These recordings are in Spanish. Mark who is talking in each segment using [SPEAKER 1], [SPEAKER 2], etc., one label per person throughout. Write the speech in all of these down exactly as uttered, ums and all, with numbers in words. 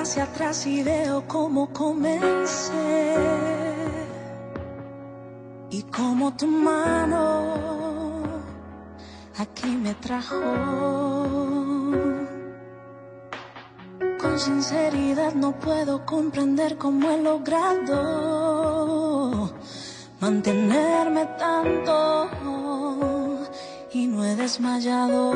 [SPEAKER 1] hacia atrás y veo cómo comencé y cómo tu mano aquí me trajo. Con sinceridad no puedo comprender cómo he logrado mantenerme tanto y no he desmayado.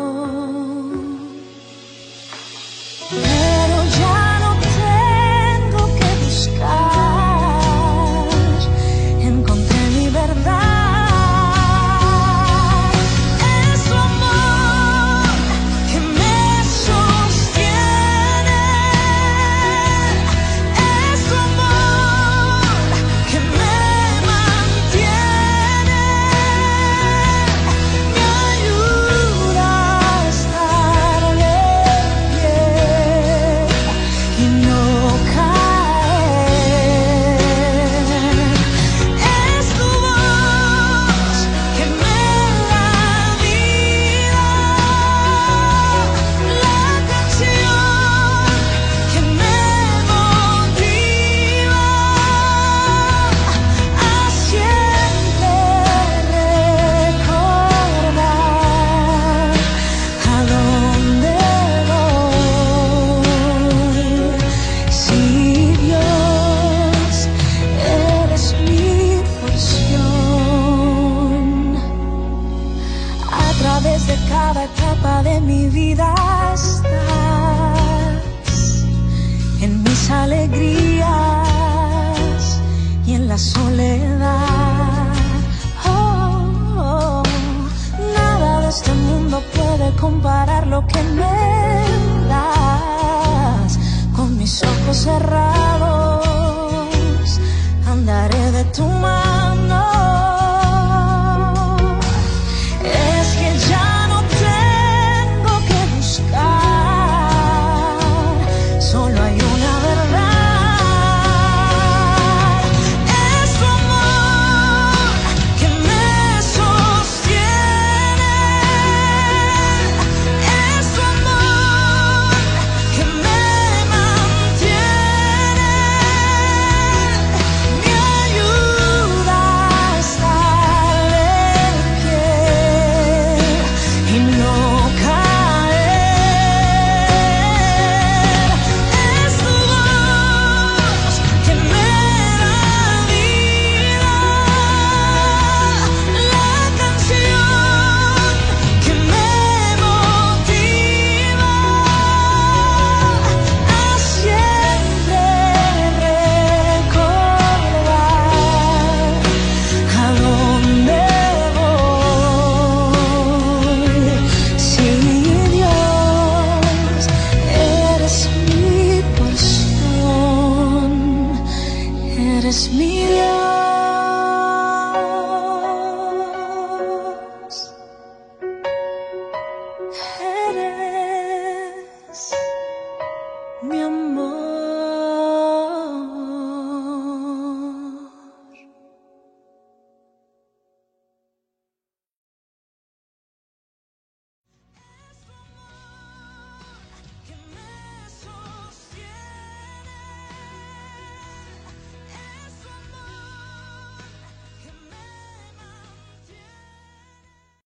[SPEAKER 1] Pero ya no tengo que buscar, encontré mi verdad. Es tu amor que me sostiene, es tu amor que me mantiene, me ayuda a estar de pie y no caer. Es tu voz que me da vida, la canción que me motiva a siempre recordar a dónde voy. Si Dios eres mi porción, a través de cada etapa de mi vida estás, en mis alegrías y en la soledad. Oh, oh, nada de este mundo puede comparar lo que me das. Con mis ojos cerrados andaré de tu mano.